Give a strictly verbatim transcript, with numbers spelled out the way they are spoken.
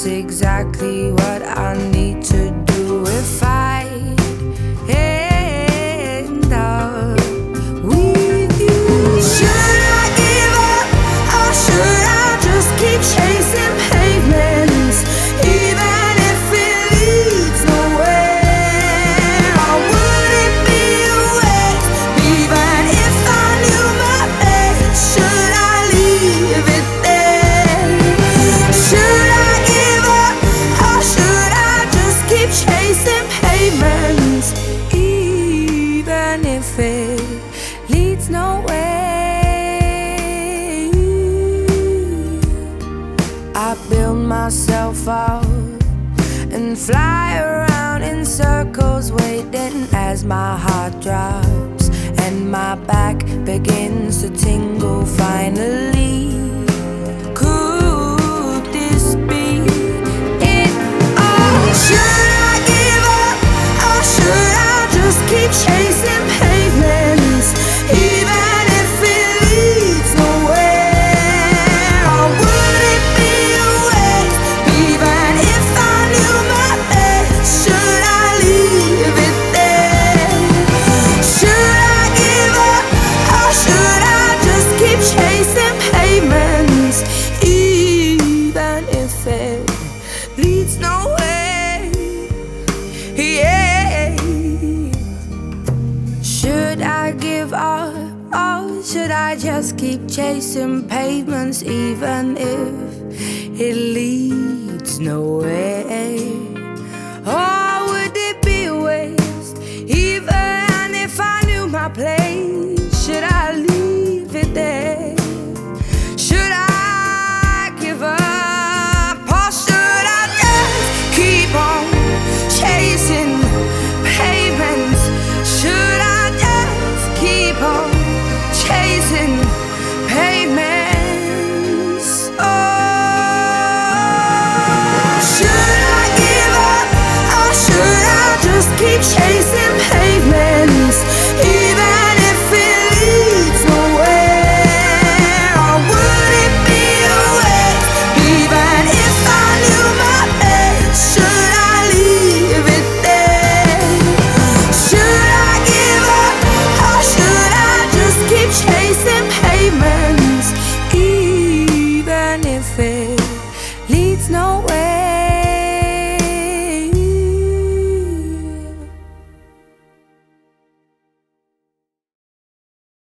exactly what I need to do if I end up with you. Should I give up or should I just keep chasing pavements, even if it leads nowhere? Or would it be a waste, even if I knew my place? Should I leave it there? Should I give up or should I just keep chasing pavements, even if it leads nowhere? I build myself up and fly around in circles, waiting as my heart drops and my back begins to tingle. Finally, could this be it all? Should I give up or should I just keep chasing pavements, even if it leads nowhere? Or would it be a waste, even if I knew my place? Should I leave it there? Should I give up or should I just keep chasing pavements, even if it leads nowhere? Yeah. Should I give up or should I just keep chasing pavements, even if it leads nowhere? Or would it be a waste, even if I knew my place?